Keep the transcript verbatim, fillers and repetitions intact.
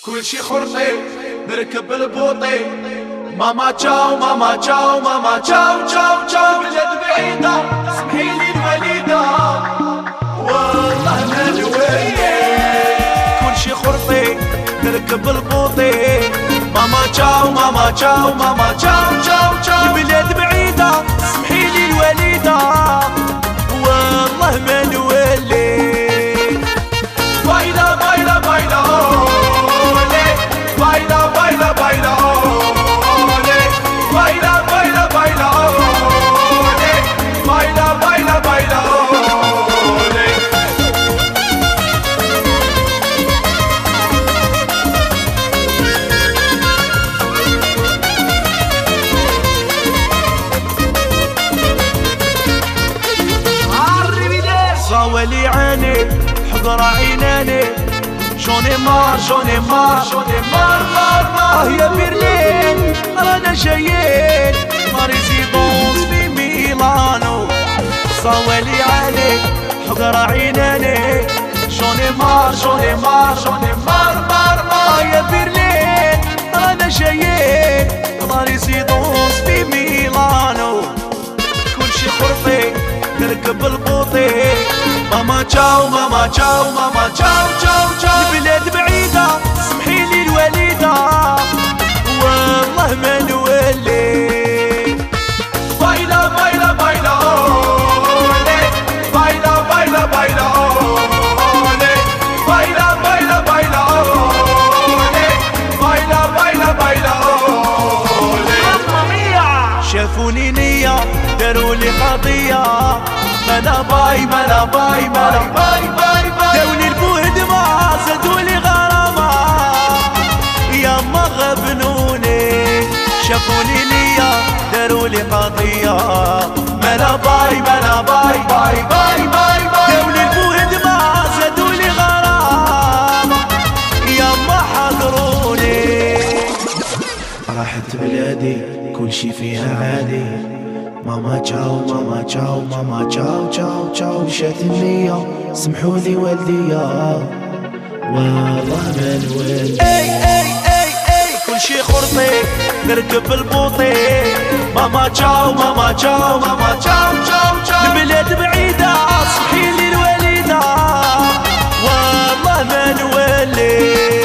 كل شي خرطي نركب البوطي. ماما تشاو ماما تشاو ماما تشاو تشاو تشاو بلاد بعيدة سمحيلي الوليدة والله ما نولي. كل شي خرطي نركب البوطي. ماما تشاو ماما تشاو ماما تشاو تشاو تشاو بلاد بعيدة سمحيلي الوليدة والله ما نولي. بايلا بايلا بايلا اولي بايلا بايلا بايلا اولي بايلا بايلا بايلا اولي بايلا بايلا بايلا اولي. صاولي عيني حضر عيناني جوني مار جوني مار جوني مار مار مار. اه يا برلين رانا جايين ماريزيدونس في ميلانو. صاولي عليك حضر عيناني جوني مار جوني مار جوني مار مار مار. اه يا برلين رانا جايين ماريزيدونس في ميلانو. كل شي خرطي نركب البوطي. ماما تشاو ماما تشاو ماما تشاو تشاو تشاو البلاد بعيدة سمحيلي الوليدة والله ما نولي. بايلا بايلا بايلا اولي بايلا بايلا بايلا اولي بايلا بايلا بايلا اولي بايلا بايلا بايلا اولي. شافوني نية دارولي قضية ملا باي ملا باي ملا باي باي باي. داولي البوهد ما زادولي غرامة ياما غبنوني. شافوني ليا دارولي قضية ملا باي ملا باي باي باي باي باي. داولي البوهد ما زادولي غرامة ياما حضروني. راحت بلادي كل شي فيها عادي. ماما تشاو ماما تشاو ماما تشاو تشاو تشاو. مشات النية سمحولي والديا والله ما نولي. اي اي اي اي كل شي خرطي نركب البوطي. ماما تشاو ماما تشاو ماما تشاو تشاو تشاو البلاد بعيدة سمحيلي الوليدة والله ما نولي.